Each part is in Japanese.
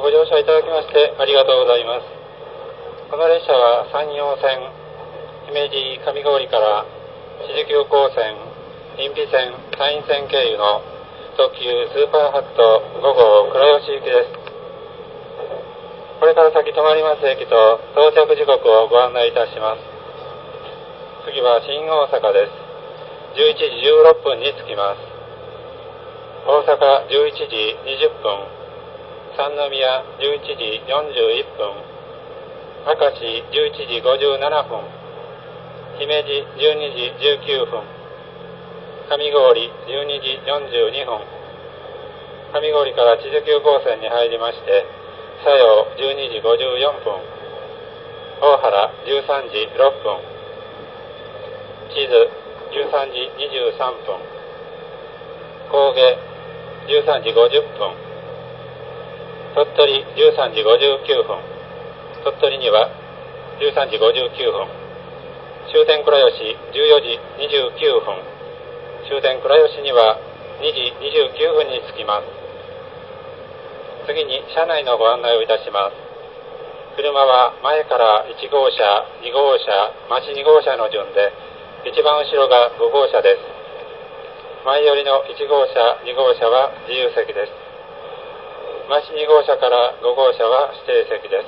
ご乗車いただきましてありがとうございます。この列車は山陽線姫路上郡から富士急行線、因美線、山陰線経由の特急スーパーハット5号倉吉行きです。これから先止まります駅と到着時刻をご案内いたします。次は新大阪です。11時16分に着きます。大阪11時20分、三宮11時41分、明石11時57分、姫路12時19分、上郡12時42分、上郡から千住急行線に入りまして佐用12時54分、大原13時6分、智頭13時23分、神戸13時50分、鳥取13時59分、鳥取には13時59分、終点倉吉14時29分、終点倉吉には2時29分に着きます。次に車内のご案内をいたします。車は前から1号車、2号車、待ち2号車の順で、一番後ろが5号車です。前寄りの1号車、2号車は自由席です。待ち2号車から5号車は指定席です。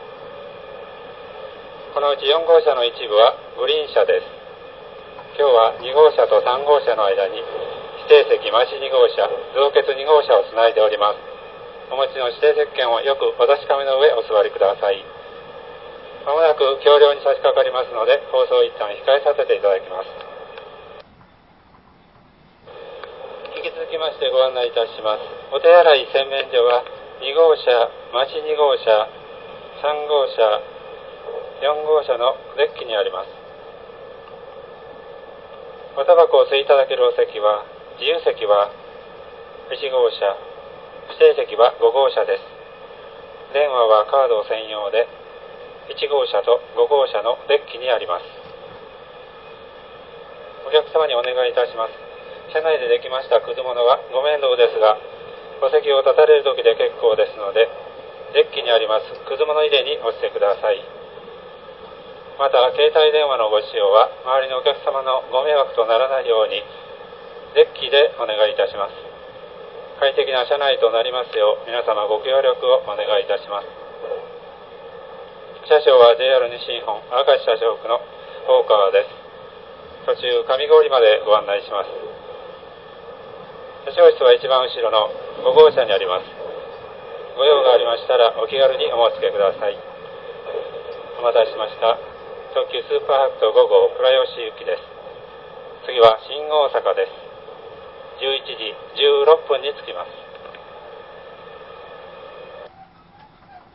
このうち4号車の一部はグリーン車です。今日は2号車と3号車の間に指定席待ち2号車、増欠2号車をつないでおります。お持ちの指定席券をよくお確かめの上お座りください。まもなく橋梁に差し掛かりますので放送を一旦控えさせていただきます。引き続きましてご案内いたします。お手洗い洗面所は2号車、待ち2号車、3号車、4号車のデッキにあります。おタバコを吸いいただけるお席は自由席は1号車、指定席は5号車です。電話はカード専用で1号車と5号車のデッキにあります。お客様にお願いいたします。車内でできましたくず物はご面倒ですが、お席を立たれる時で結構ですので、デッキにありますくず物入れにお捨てください。また携帯電話のご使用は周りのお客様のご迷惑とならないようにデッキでお願いいたします。快適な車内となりますよう皆様ご協力をお願いいたします。車掌は JR 西日本明石車掌区の大川です。途中上郡までご案内します。車掌室は一番後ろの5号車にあります。ご用がありましたらお気軽にお申し付けください。お待たせしました。特急スーパーハット5号倉吉行きです。次は新大阪です。11時16分に着きます。